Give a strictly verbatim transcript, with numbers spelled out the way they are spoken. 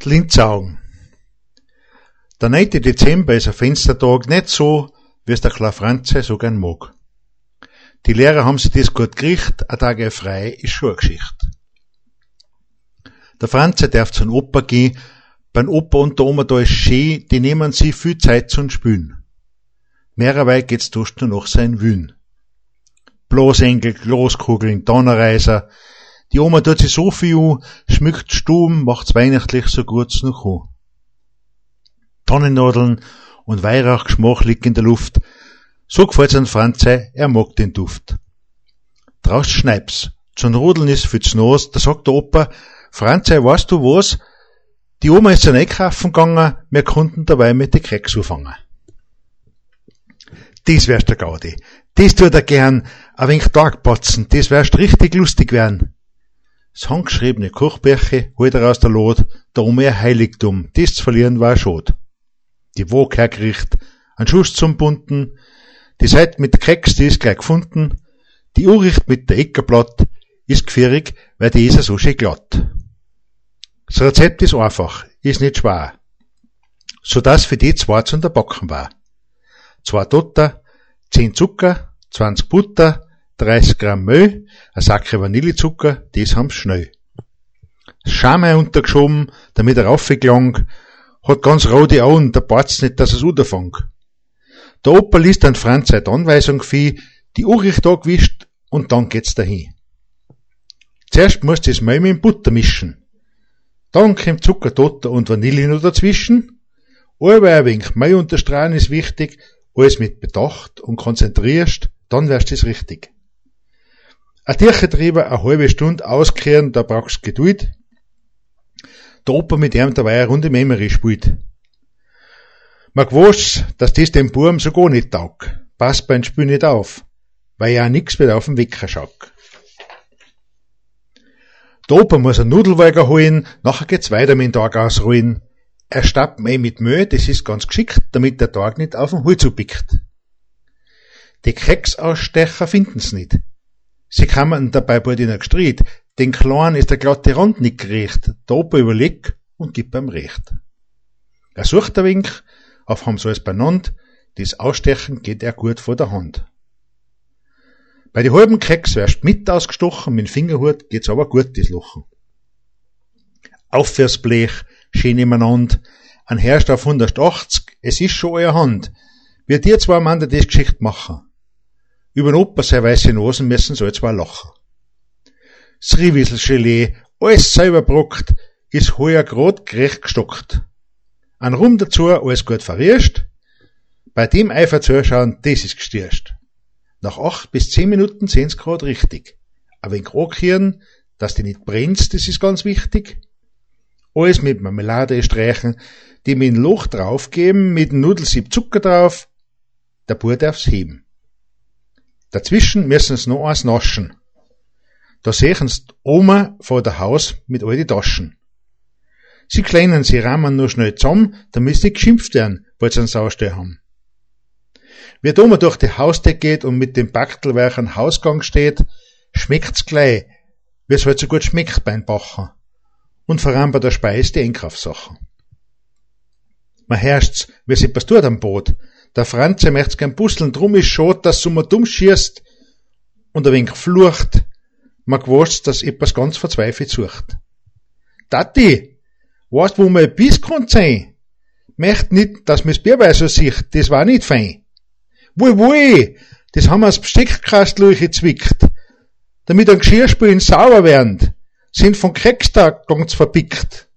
Die Linzaugen. Der neunte Dezember ist ein Fenstertag, nicht so, wie es der kleine Franze so gern mag. Die Lehrer haben sich das gut gerichtet, ein Tag frei ist schon eine Geschichte. Der Franze darf zum Opa gehen, beim Opa und der Oma da ist schön, die nehmen sich viel Zeit zum Spülen. Mehrerweise geht's durch nur noch sein Wühn. Blasengel, Glaskugeln, Donnerreiser. Die Oma tut sich so viel an, schmückt Stuben, macht's weihnachtlich so gut's noch an. Tannennadeln und Weihrauchgeschmack liegt in der Luft. So gefällt's an Franze, er mag den Duft. Draußen schneibt's. Zum Rodeln ist für's Nas, da sagt der Opa, Franze, weißt du was? Die Oma ist zum Einkaufen gegangen, wir konnten dabei mit den Keks anfangen. Das wärst der Gaudi. Das tut er gern, ein wenig Tagpatzen, das wärst richtig lustig werden. Das handgeschriebene Kochbärche holt er aus der Lot, der Oma ihr Heiligtum, das zu verlieren war schad. Die Waage hergerichtet, ein Schuss zum Bunten, die Seite mit der Keks, die ist gleich gefunden, die Uricht mit der Eckerblatt ist gefährig, weil die ist ja so schön glatt. Das Rezept ist einfach, ist nicht schwer, so dass für die zwei zu unterbacken war. Zwei Dotter, zehn Zucker, zwanzig Butter, dreißig Gramm Mehl, ein Sack Vanillezucker, das haben's schnell. Das Schamei untergeschoben, damit er raufgelang, hat ganz rote Augen, der Bart's nicht, dass er's unterfängt. Der Opa liest an Franz seine Anweisung für, die Uricht angewischt und dann geht's dahin. Zuerst musst du das Mehl mit Butter mischen. Dann kommt Zucker, Dotter und Vanille noch dazwischen. Aber ein wenig Mehl unterstrahlen ist wichtig, alles mit Bedacht und konzentrierst, dann wärst es richtig. Ein Tierchetrieber eine halbe Stunde auskehren, da brauchst du Geduld. Der Opa mit ihm dabei eine Runde Memory spielt. Man gewusst, dass das dem Buben so gar nicht taugt. Passt beim Spiel nicht auf, weil ja nix wieder auf den Wecker schaut. Der Opa muss einen Nudelweiger holen, nachher geht's weiter mit dem Tag ausrollen. Er stappt Mehl mit Mehl, das ist ganz geschickt, damit der Tag nicht auf den Hals zupickt. Die Keksausstecher finden's nicht. Sie kamen dabei bald in ein Gestreit. Den Kleinen ist der glatte Rand nicht gerecht. Der Opa überlegt und gibt ihm recht. Er sucht ein wenig, auf haben sie alles beieinander, das Ausstechen geht er gut vor der Hand. Bei den halben Keks wärst mit ausgestochen, mit dem Fingerhut geht's aber gut, das Lochen. Auf fürs Blech, schön nebeneinander, ein Herrscht auf hundertachtzig, es ist schon euer Hand. Wie die zwei Mann das Geschicht machen. Über den Opa seine weiße Nosen müssen so zwei lachen. Das Riewissel-Gelee, alles selber brockt, ist heuer grad gerecht gestockt. Ein Rum dazu, alles gut verrierscht. Bei dem Eifer zuschauen, das ist gestierscht. Nach acht bis zehn Minuten sehen's grad richtig. Ein wenig ankehren, dass die nicht brennt, das ist ganz wichtig. Alles mit Marmelade streichen, die mit ein Loch draufgeben, mit dem Nudelsieb Zucker drauf. Der Bub darf's heben. Dazwischen müssen's noch eins naschen. Da sehen's die Oma vor der Haus mit all die Taschen. Sie kleinen, sie rammen nur schnell zusammen, damit sie nicht geschimpft werden, weil sie einen Saustall haben. Wie die Oma durch die Haustür geht und mit dem Bachtelwerk am Hausgang steht, schmeckt's gleich, wie es halt so gut schmeckt beim Bachen. Und vor allem bei der Speise die Einkaufssachen. Man herrscht's, wie sie etwas tut am Boot. Der Franze möcht's gern busseln, drum ist schad, dass so man dumm schießt und ein wenig flucht. Man gewusst, dass etwas ganz verzweifelt sucht. Tati, weißt, wo mein Biss kann sein? Möcht nicht, dass mir's Bärweis so sieht, das war nicht fein. Wui, wui, das haben wir als Besteckkastel gezwickt, damit ein Geschirrspülen sauber werden, sind von Kekstag ganz verpickt.